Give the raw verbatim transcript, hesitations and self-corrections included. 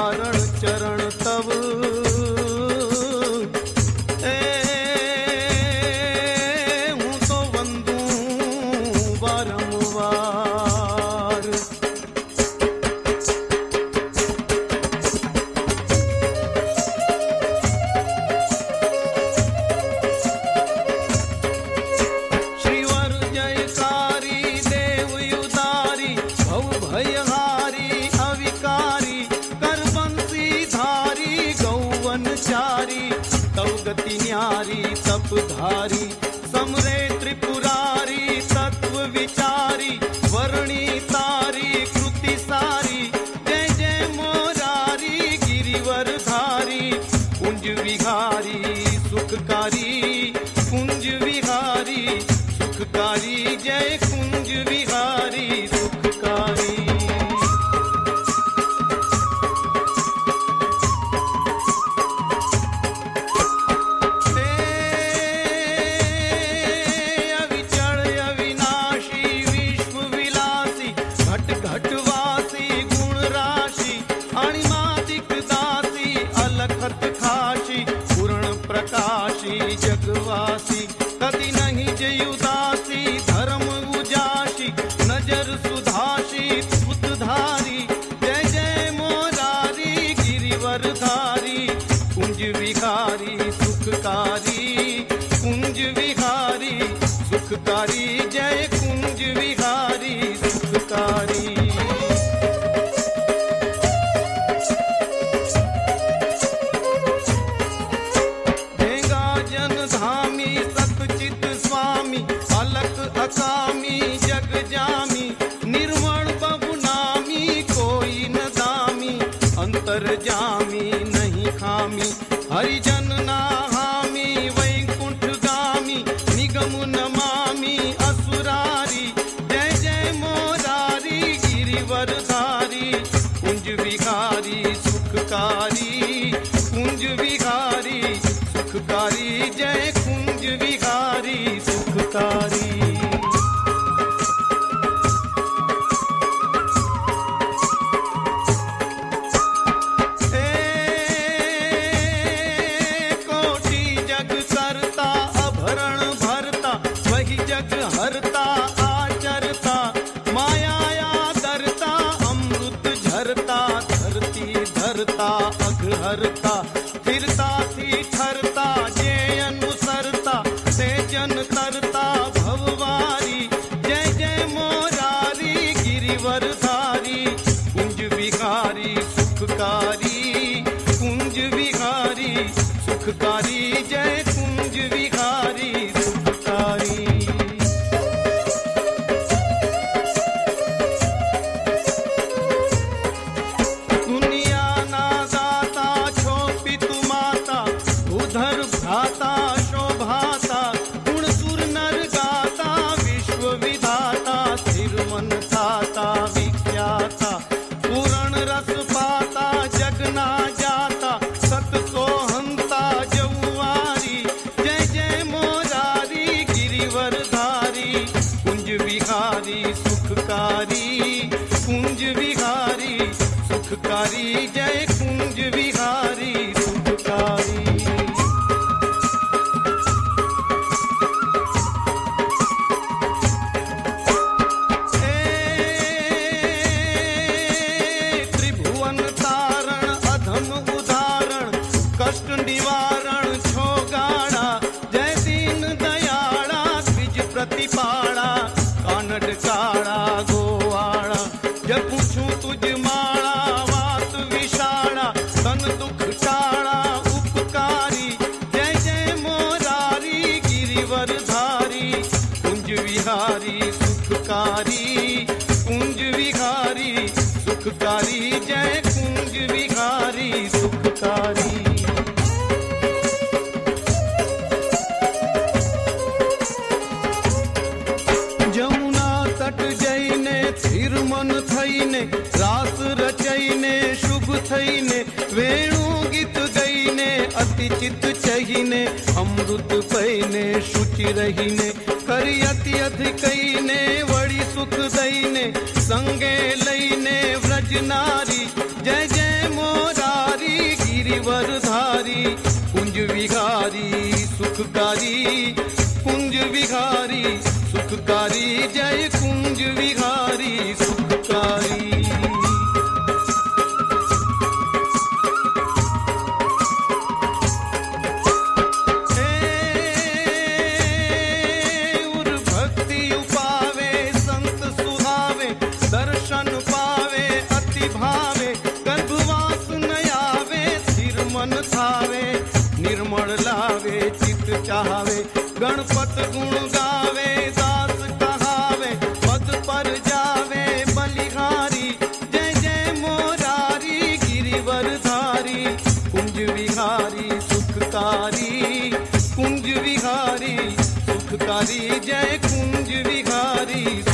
कारण चरण तब धारी समरे त्रिपुरारी तत्व विचारी वर्णी तारी कृति सारी जय जय मोरारी गिरिवर धारी कुंज विहारी सुखकारी कुंज विहारी सुखकारी जय कुंज विहारी सुखकारी। जगवासी कदी नहीं जय उदासी धर्म उजासी नजर सुधासी सुतधारी जय जय मोरारी गिरिवर धारी कुंज विहारी सुखकारी कुंज विहारी सुखकारी जय कुंज विहारी सुखकारी। अकामी जग जामी निर्मण बबु नामी कोई न दामी अंतर जामी नहीं खामी हरिजन नाहामी वैकुंठ गामी निगम नमामि असुरारी जय जय मोरारी गिरिवर धारी कुंज विहारी सुखकारी कुंज विहारी सुखकारी जय कुंज विहारी सुखकारी। हरता आचरता माया दरता अमृत झरता धरती धरता अघहरता फिरता थी ठरता जे अनुसरता से जन तरता भववारी जय जय मोरारी गिरिवर धारी कुंज विहारी सुखकारी कुंज विहारी सुखकारी जय कुंज विहारी सुखकारी। भ्राता शोभाता गुण सुर नर गाता विश्व विधाता स्थिर मन थाता विख्याता पूर्ण रस पाता जगना जाता सत सोहंता जौआरी जय जय मोरारी गिरिवर धारी कुंज विहारी सुखकारी कुंज विहारी सुखकारी जय कुंज विहारी सुखकारी। कष्ट निवारण छोगाड़ा जय दीन दयाड़ा द्विज प्रतिपाड़ा कानड़ काड़ा गोवाड़ा जब पूछूं तुझ माड़ा वात विशाड़ा तन दुख टाड़ा उपकारी जय जय मोरारी गिरिवर धारी कुंज विहारी सुखकारी कुंज विहारी सुखकारी जय कुंज विहारी सुखकारी। स्थिर मन थईने रास रचईने शुभ थईने वेणु गीत गईने अति चित चहीने अमृत पईने शुचि रहीने करी अति अधिकईने वड़ी सुख दईने संगे लईने व्रज नारी जय जय मोरा गिरिवरधारी कुंज विहारी सुखकारी कुंज विहारी सुखकारी जय कुंज विहारी सुखकारी। दर्शन पावे अति भावे गर्भवास न आवे सिर मन थावे निर्मल लावे चित चावे गणपत गुण गावे दास कहावे पद पर जावे बलिहारी जय जय मोरारी गिरिवरधारी कुंज विहारी सुखकारी कुंज विहारी सुखकारी जय कुंज विहारी